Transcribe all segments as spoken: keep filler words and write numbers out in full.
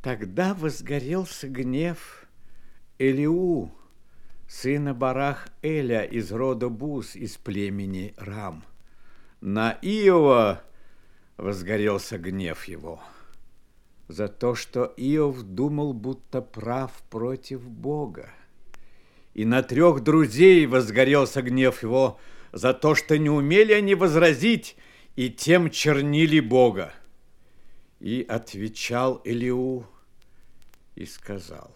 Тогда возгорелся гнев Элиу, сына Барах-Эля из рода Буз, из племени Рам. На Иова возгорелся гнев его за то, что Иов думал, будто прав против Бога. И на трех друзей возгорелся гнев его за то, что не умели они возразить, и тем чернили Бога. И отвечал Элиу и сказал: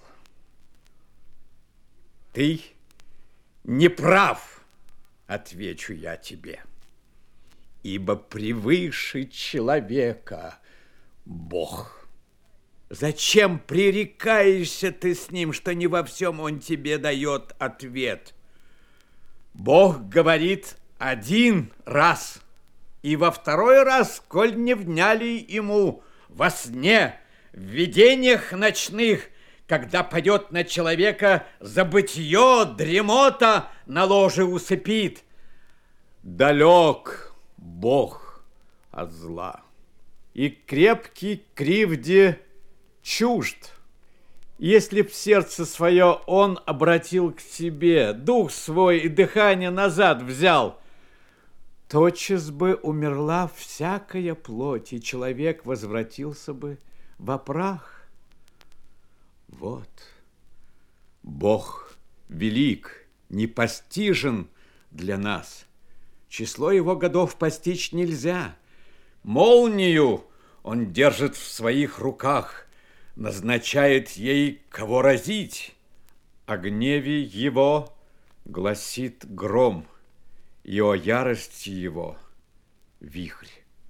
ты не прав, отвечу я тебе, ибо превыше человека Бог. Зачем пререкаешься ты с ним, что не во всем он тебе дает ответ? Бог говорит один раз, и во второй раз, коль не вняли ему во сне, в видениях ночных, когда падет на человека забытье, дремота на ложе усыпит. Далек Бог от зла, и крепкий кривде чужд. Если б сердце свое он обратил к себе, дух свой и дыхание назад взял, тотчас бы умерла всякая плоть, и человек возвратился бы во прах. Вот, Бог велик, непостижен для нас. Число его годов постичь нельзя. Молнию он держит в своих руках, назначает ей, кого разить. О гневе его гласит гром, и о ярости его вихрь.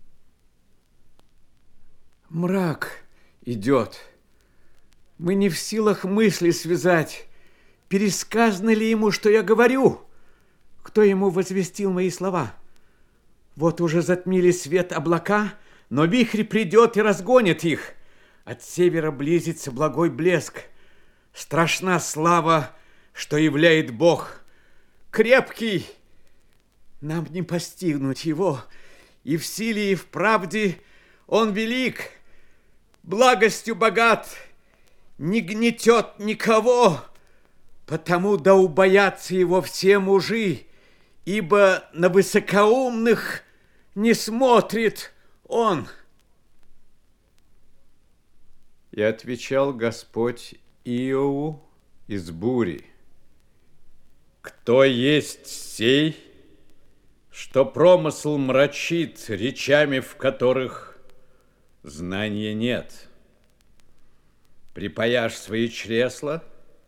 Мрак идет. Мы не в силах мысли связать. Пересказано ли ему, что я говорю? Кто ему возвестил мои слова? Вот уже затмили свет облака, но вихрь придет и разгонит их. От севера близится благой блеск. Страшна слава, что являет Бог. Крепкий, нам не постигнуть его, и в силе, и в правде он велик, благостью богат, не гнетет никого, потому да убоятся его все мужи, ибо на высокоумных не смотрит он. И отвечал Господь Иову из бури: кто есть сей, что промысл мрачит речами, в которых знания нет? Припаяшь свои чресла,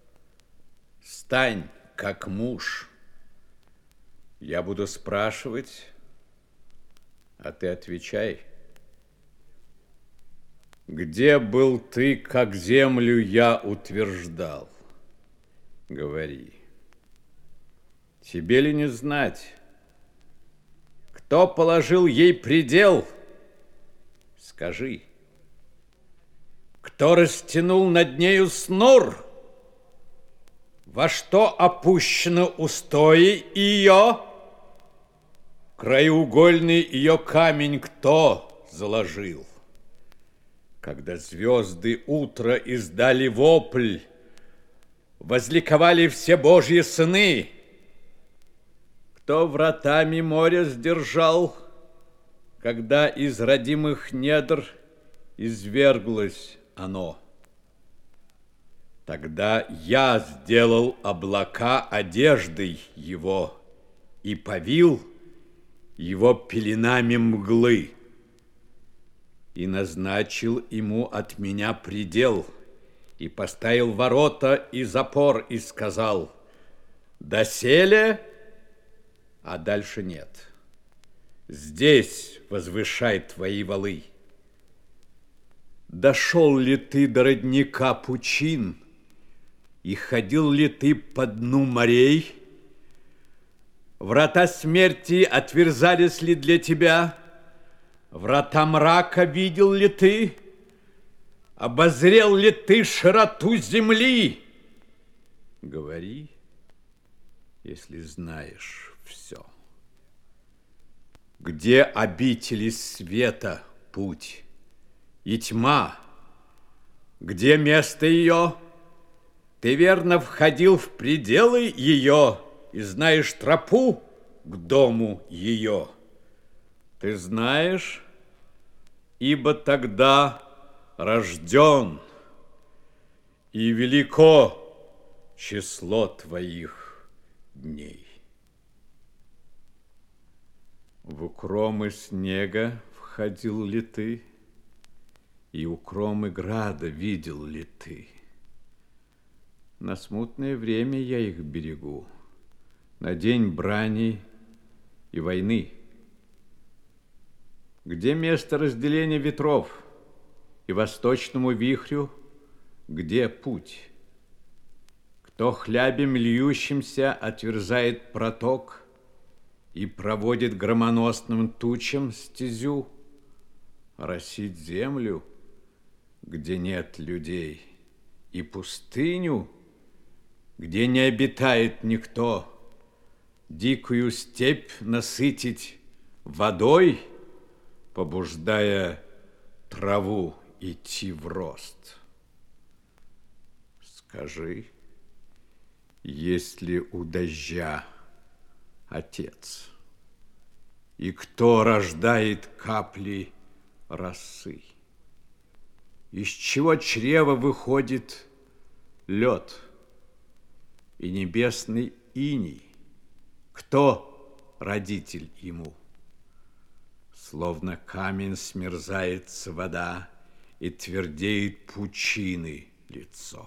стань как муж. Я буду спрашивать, а ты отвечай. Где был ты, как землю я утверждал? Говори. Тебе ли не знать, кто положил ей предел? Скажи. Кто растянул над нею снур? Во что опущены устои ее? Краеугольный ее камень кто заложил? Когда звезды утра издали вопль, возликовали все Божьи сыны. Кто вратами моря сдержал, когда из родимых недр изверглось оно? Тогда я сделал облака одеждой его и повил его пеленами мглы, и назначил ему от меня предел, и поставил ворота и запор, и сказал: доселе, а дальше нет. Здесь возвышай твои валы. Дошел ли ты до родника пучин, и ходил ли ты по дну морей? Врата смерти отверзались ли для тебя? Врата мрака видел ли ты? Обозрел ли ты широту земли? Говори, если знаешь все. Где обители света путь и тьма? Где место ее? Ты верно входил в пределы ее и знаешь тропу к дому ее. Ты знаешь, ибо тогда рожден, и велико число твоих дней. В укромы снега входил ли ты, и укромы града видел ли ты? На смутное время я их берегу, на день брани и войны. Где место разделения ветров, и восточному вихрю где путь? Кто хлябем льющимся отверзает проток и проводит громоносным тучам стезю, росит землю, где нет людей, и пустыню, где не обитает никто, дикую степь насытить водой, побуждая траву идти в рост. Скажи, есть ли у дождя отец? И кто рождает капли росы? Из чего чрева выходит лед и небесный иней? Кто родитель ему? Словно камень смерзается вода, и твердеет пучины лицо.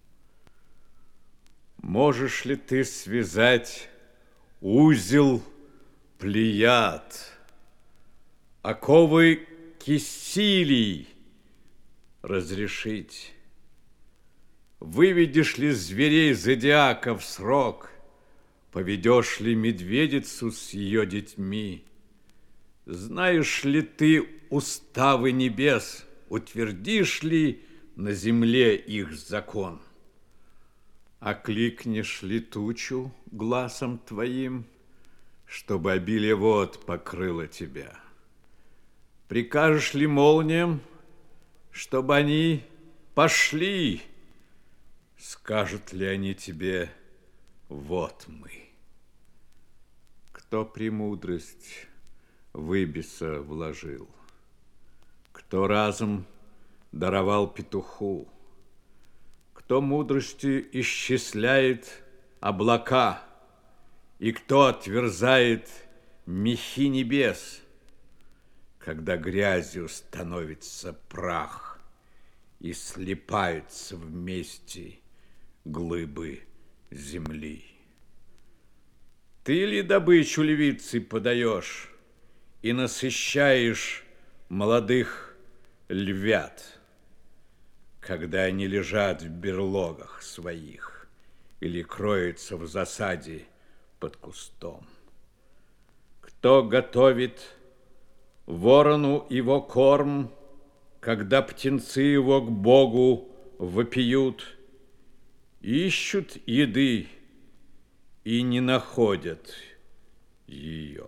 Можешь ли ты связать узел Плеяд, оковы Киссилий разрешить? Выведешь ли зверей зодиака в срок? Поведешь ли медведицу с ее детьми? Знаешь ли ты уставы небес? Утвердишь ли на земле их закон? Окликнешь ли тучу гласом твоим, чтобы обилие вод покрыло тебя? Прикажешь ли молниям, чтобы они пошли? Скажут ли они тебе: вот мы? Кто премудрость в Ибиса вложил? Кто разум даровал петуху? Кто мудростью исчисляет облака? И кто отверзает мехи небес, когда грязью становится прах и слипаются вместе глыбы земли? Ты ли добычу львицы подаешь и насыщаешь молодых львят, когда они лежат в берлогах своих или кроются в засаде под кустом? Кто готовит ворону его корм, когда птенцы его к Богу вопиют, ищут еды и не находят ее?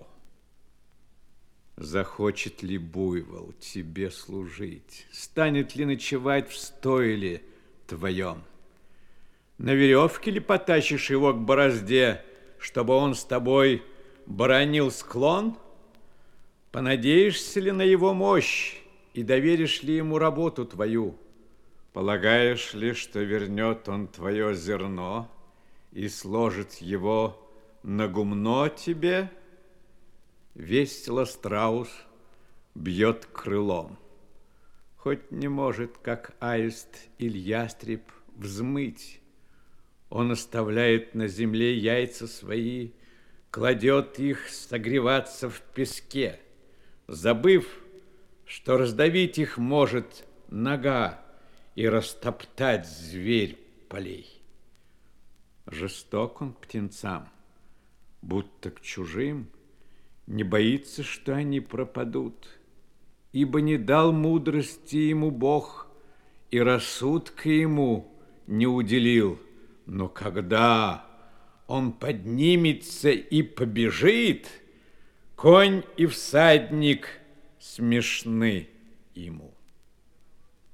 Захочет ли буйвол тебе служить? Станет ли ночевать в стойле твоем? На веревке ли потащишь его к борозде, чтобы он с тобой боронил склон? Понадеешься ли на его мощь и доверишь ли ему работу твою? Полагаешь ли, что вернет он твое зерно и сложит его на гумно тебе? Весело страус бьет крылом, хоть не может, как аист или ястреб, взмыть. Он оставляет на земле яйца свои, кладет их согреваться в песке, забыв, что раздавить их может нога и растоптать зверь полей. Жесток он к птенцам, будто к чужим, не боится, что они пропадут, ибо не дал мудрости ему Бог и рассудка ему не уделил. Но когда он поднимется и побежит, конь и всадник смешны ему.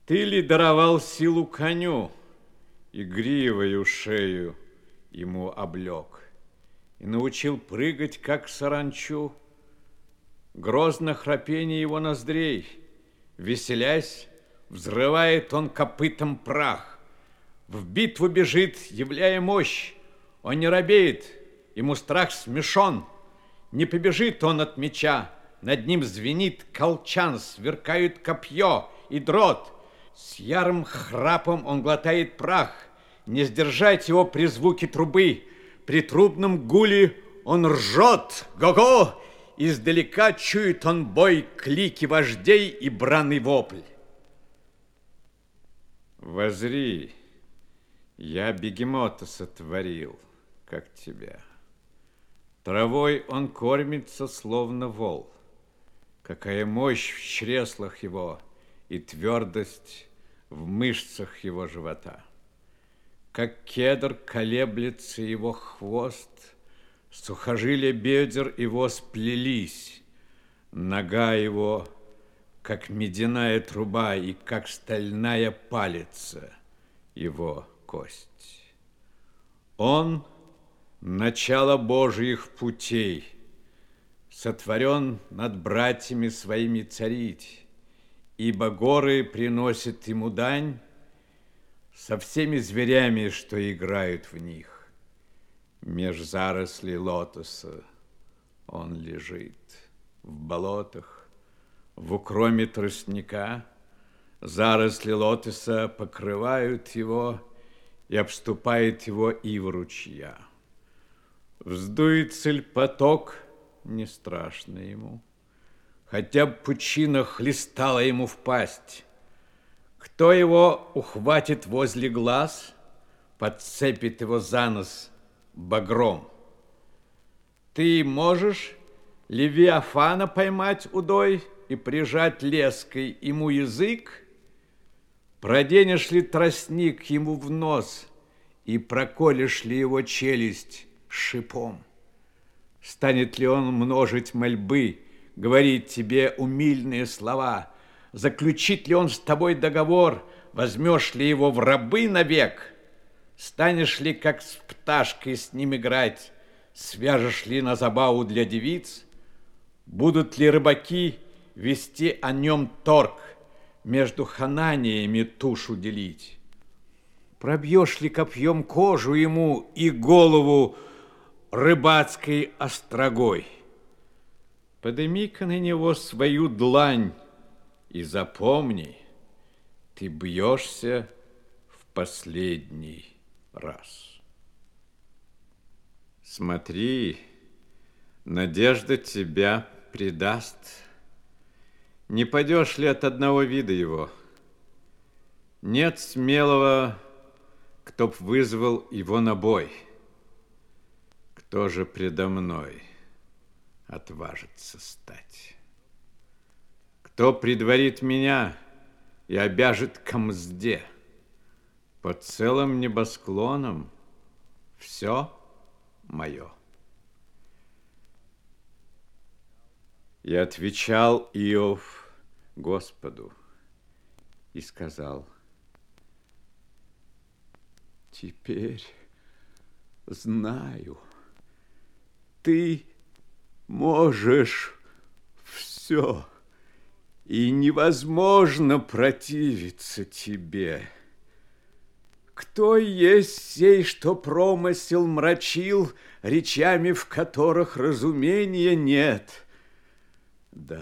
Ты ли даровал силу коню, и гривою шею ему облег, и научил прыгать, как саранчу? Грозно храпение его ноздрей, веселясь, взрывает он копытом прах. В битву бежит, являя мощь, он не робеет, ему страх смешон. Не побежит он от меча, над ним звенит колчан, сверкают копье и дрот. С ярым храпом он глотает прах, не сдержать его при звуке трубы. При трубном гуле он ржет, го-го! Издалека чует он бой, клики вождей и бранный вопль. Возри, я бегемота сотворил, как тебя. Травой он кормится, словно вол. Какая мощь в чреслах его и твердость в мышцах его живота. Как кедр колеблется его хвост, сухожилия бедер его сплелись, нога его, как медяная труба, и как стальная палица его кость. Он — начало Божьих путей, сотворен над братьями своими царить, ибо горы приносят ему дань со всеми зверями, что играют в них. Меж зарослей лотоса он лежит, в болотах, в укроме тростника. Заросли лотоса покрывают его, и обступает его ива ручья. Вздуется ль поток, не страшно ему, хотя б пучина хлестала ему в пасть. Кто его ухватит возле глаз, подцепит его за нос багром. Ты можешь Левиафана поймать удой и прижать леской ему язык? Проденешь ли тростник ему в нос и проколешь ли его челюсть шипом? Станет ли он множить мольбы, говорить тебе умильные слова? Заключит ли он с тобой договор, возьмешь ли его в рабы навек? Станешь ли, как с пташкой, с ним играть? Свяжешь ли на забаву для девиц? Будут ли рыбаки вести о нем торг, между хананиями тушу делить? Пробьешь ли копьем кожу ему и голову рыбацкой острогой? Подыми-ка на него свою длань и запомни, ты бьешься в последний раз. Смотри, надежда тебя предаст. Не падешь ли от одного вида его? Нет смелого, кто б вызвал его на бой. Кто же предо мной отважится стать? Кто предварит меня и обяжет ко мзде? Под целым небосклоном все мое. И отвечал Иов Господу и сказал: теперь знаю, ты можешь все, и невозможно противиться тебе. Кто есть сей, что промысел мрачил, речами, в которых разумения нет? Да,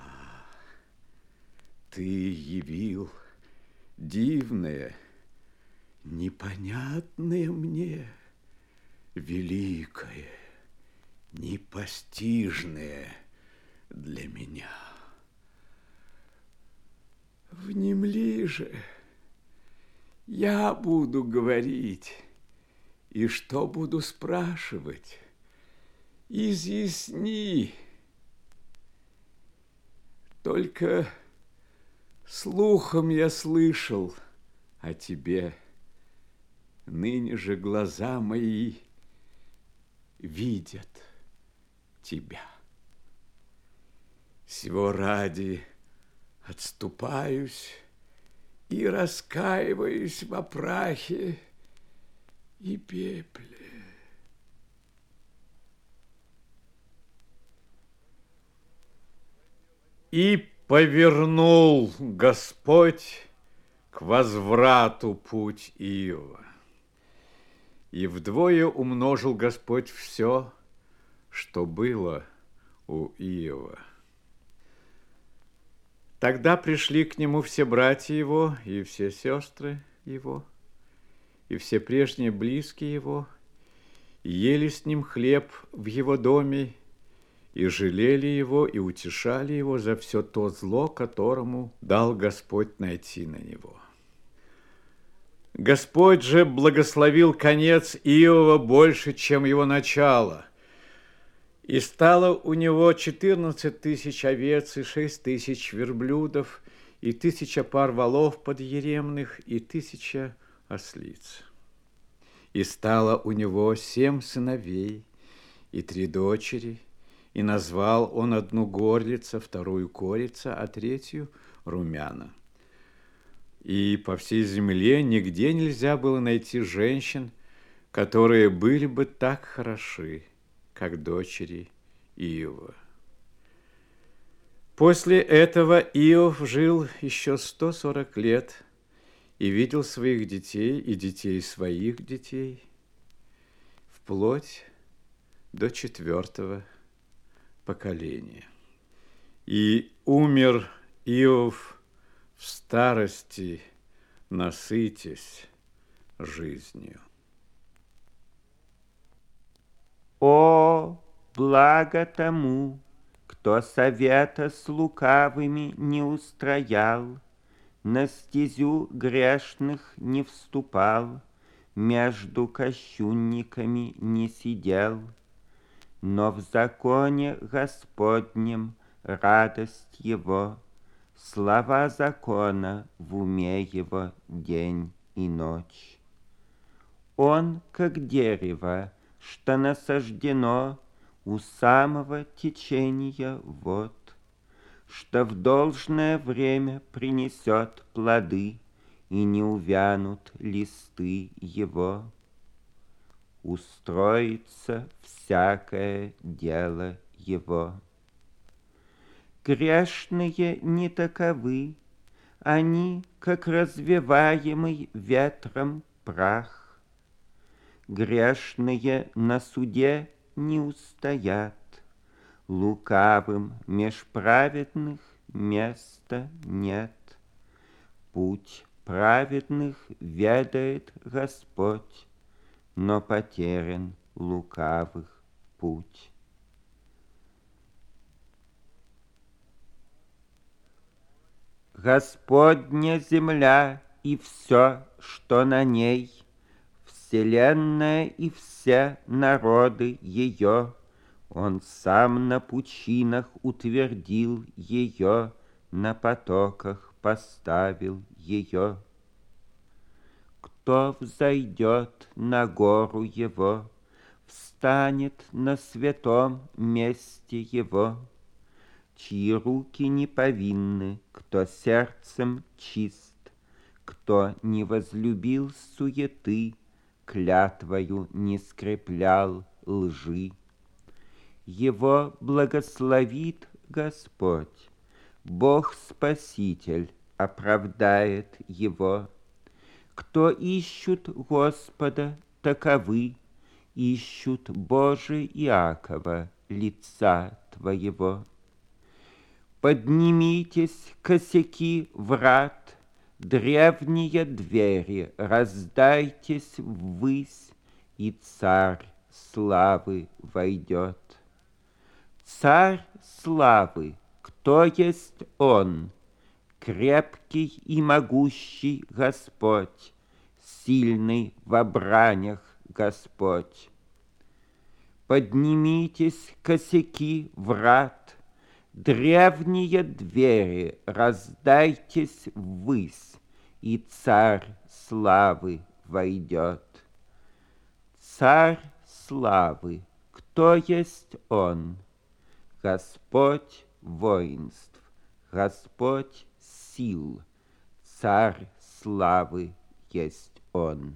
ты явил дивное, непонятное мне, великое, непостижное для меня. Внемли же, я буду говорить, и что буду спрашивать? Изъясни. Только слухом я слышал о тебе, ныне же глаза мои видят тебя. Сего ради отступаюсь и раскаиваюсь во прахе и пепле. И повернул Господь к возврату путь Иова. И вдвое умножил Господь все, что было у Иова. Тогда пришли к нему все братья его, и все сестры его, и все прежние близкие его, и ели с ним хлеб в его доме, и жалели его, и утешали его за все то зло, которому дал Господь найти на него. Господь же благословил конец Иова больше, чем его начало. И стало у него четырнадцать тысяч овец, и шесть тысяч верблюдов, и тысяча пар волов подъеремных, и тысяча ослиц. И стало у него семь сыновей и три дочери, и назвал он одну горлица, вторую корица, а третью румяна. И по всей земле нигде нельзя было найти женщин, которые были бы так хороши, как дочери Иова. После этого Иов жил еще сто сорок лет и видел своих детей и детей своих детей вплоть до четвертого поколения. И умер Иов в старости, насытясь жизнью. О, благо тому, кто совета с лукавыми не устроял, на стезю грешных не вступал, между кощунниками не сидел, но в законе Господнем радость его, слова закона в уме его день и ночь. Он, как дерево, что насаждено у самого течения вод, что в должное время принесет плоды, и не увянут листы его. Устроится всякое дело его. Грешные не таковы, они, как развеваемый ветром прах. Грешные на суде не устоят, лукавым меж праведных места нет. Путь праведных ведает Господь, но потерян лукавых путь. Господня земля и все, что на ней, вселенная и все народы ее, Он сам на пучинах утвердил ее, на потоках поставил ее. Кто взойдет на гору его, встанет на святом месте его, чьи руки не повинны, кто сердцем чист, кто не возлюбил суеты, клятвою не скреплял лжи. Его благословит Господь, Бог-Спаситель оправдает его. Кто ищут Господа, таковы ищут Боже Иакова, лица Твоего. Поднимитесь, косяки врат, древние двери, раздайтесь ввысь, и Царь славы войдет. Царь славы, кто есть Он? Крепкий и могущий Господь, сильный во бранях Господь. Поднимитесь, косяки врат, древние двери, раздайтесь ввысь, и Царь славы войдет. Царь славы, кто есть Он? Господь воинств, Господь сил, Царь славы есть Он.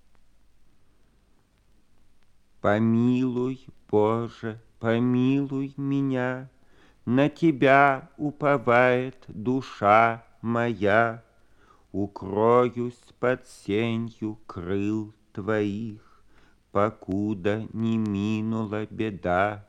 Помилуй, Боже, помилуй меня, на Тебя уповает душа моя. Укроюсь под сенью крыл Твоих, покуда не минула беда.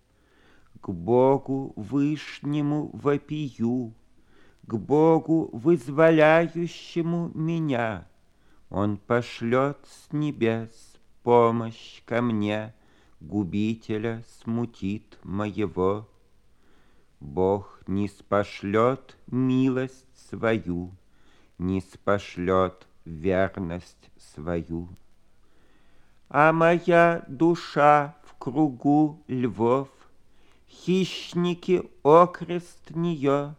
К Богу Вышнему вопию, к Богу, вызволяющему меня. Он пошлет с небес помощь ко мне, губителя смутит моего. Бог ниспошлет милость свою, ниспошлет верность свою. А моя душа в кругу львов, хищники окрест нее,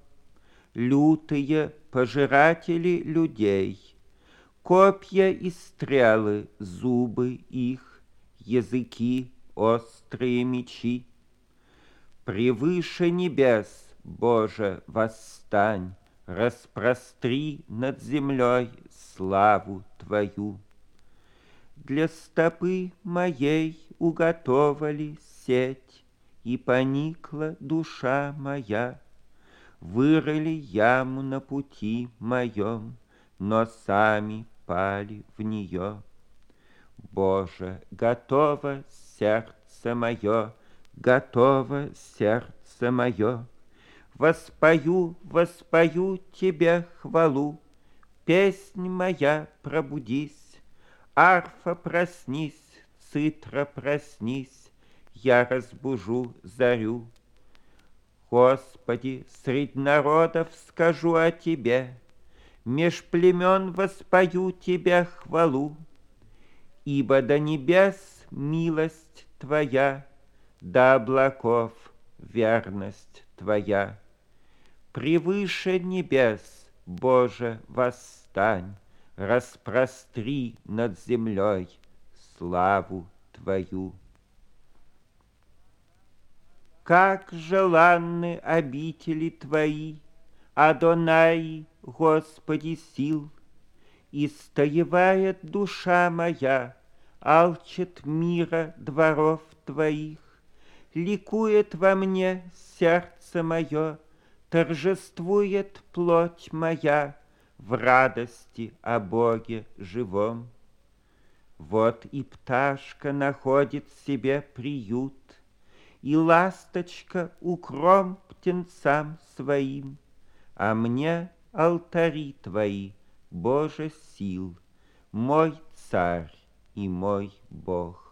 лютые пожиратели людей, копья и стрелы, зубы их, языки, острые мечи. Превыше небес, Боже, восстань, распростри над землей славу Твою. Для стопы моей уготовали сеть, и поникла душа моя. Вырыли яму на пути моем, но сами пали в нее. Боже, готово сердце мое, готово сердце мое. Воспою, воспою Тебе хвалу, песнь моя, пробудись, арфа, проснись, цитра, проснись, я разбужу зарю. Господи, средь народов скажу о Тебе, меж племен воспою Тебе хвалу, ибо до небес милость Твоя, до облаков верность Твоя. Превыше небес, Боже, восстань, распростри над землей славу Твою. Как желанны обители Твои, Адонай, Господи сил! Истоевает душа моя, алчит мира дворов Твоих. Ликует во мне сердце мое, торжествует плоть моя в радости о Боге живом. Вот и пташка находит себе приют, и ласточка укром птенцам своим, а мне алтари Твои, Боже сил, мой Царь и мой Бог.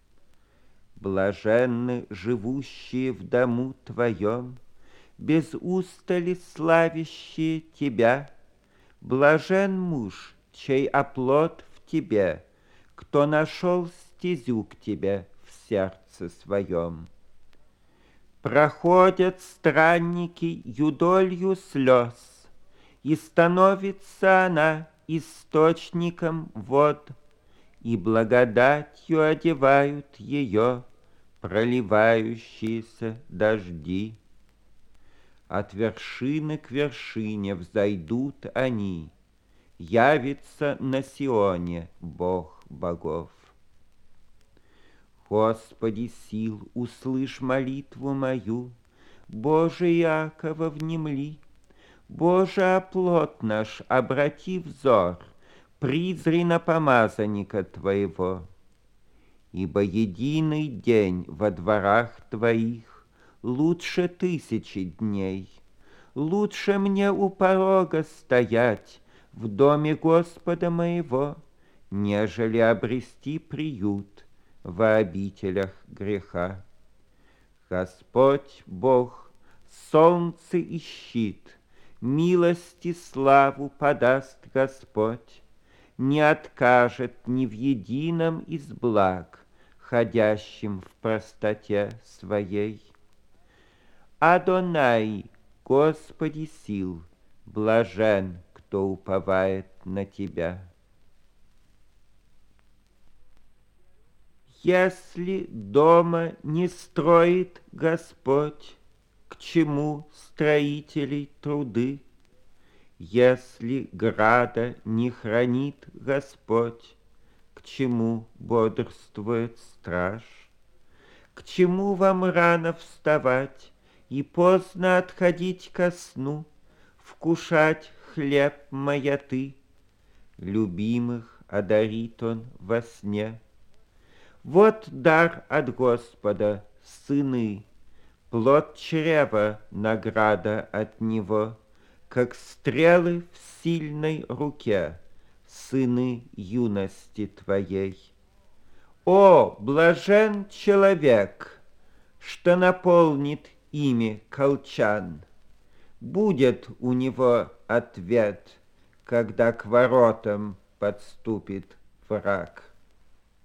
Блаженны живущие в дому Твоем, без устали славящие Тебя. Блажен муж, чей оплот в Тебе, кто нашел стезю к Тебе в сердце своем. Проходят странники юдолью слез, и становится она источником вод, и благодатью одевают ее проливающиеся дожди. От вершины к вершине взойдут они, явится на Сионе Бог богов. Господи сил, услышь молитву мою, Боже Иакова, внемли. Боже, оплот наш, обрати взор, призри на помазанника Твоего. Ибо единый день во дворах Твоих лучше тысячи дней. Лучше мне у порога стоять в доме Господа моего, нежели обрести приют во обителях греха. Господь Бог, солнце и щит, милости славу подаст Господь, не откажет ни в едином из благ, ходящим в простоте своей. Адонай, Господи сил, блажен, кто уповает на Тебя. Если дома не строит Господь, к чему строителей труды? Если града не хранит Господь, к чему бодрствует страж? К чему вам рано вставать и поздно отходить ко сну, вкушать хлеб маяты? Любимых одарит он во сне. Вот дар от Господа, сыны, плод чрева, награда от Него, как стрелы в сильной руке, сыны юности твоей. О, блажен человек, что наполнит ими колчан! Будет у него ответ, когда к воротам подступит враг.